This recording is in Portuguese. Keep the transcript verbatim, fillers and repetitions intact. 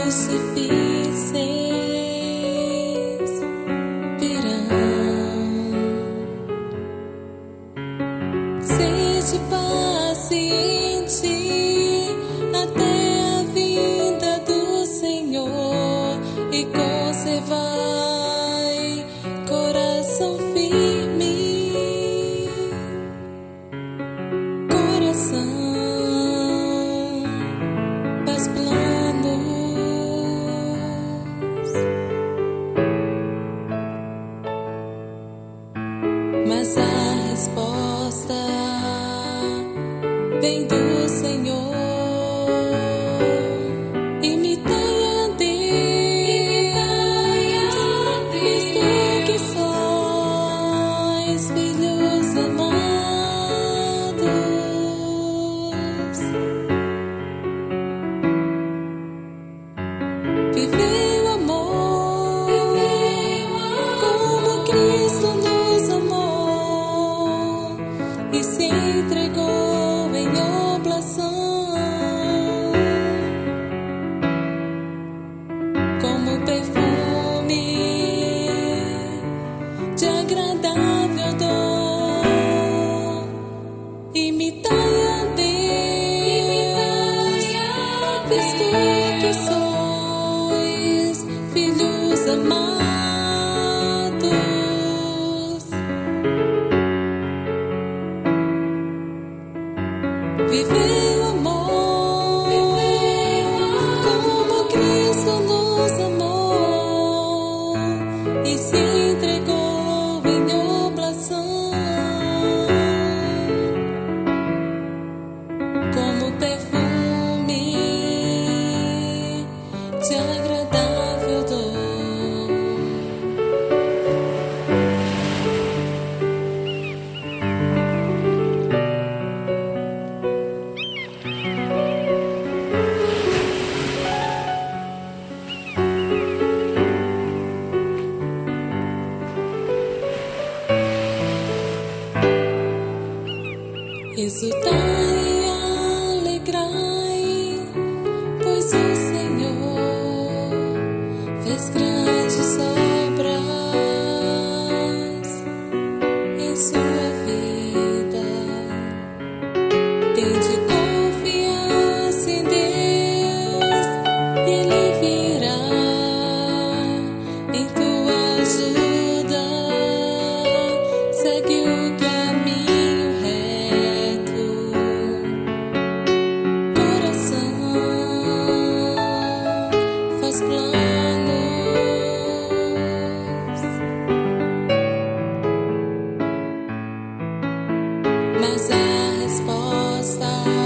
Mas a resposta vem do Senhor. Imitai a Deus, visto que sois filhos amados. Vivei o amor, como Cristo nos amou e se entregou em oblação, como perfume de agradável dor. Imitai a Deus, visto que sois filhos amados. Vivei o amor, como Cristo nos amou e se entregou em oblação, como perfume de agradável dor. Exultai e alegrai, pois o Senhor fez grandes obras em sua vida. Tende confiança em Deus, Ele virá em tua ajuda. Segue o caminho reto, coração faz planos, mas a resposta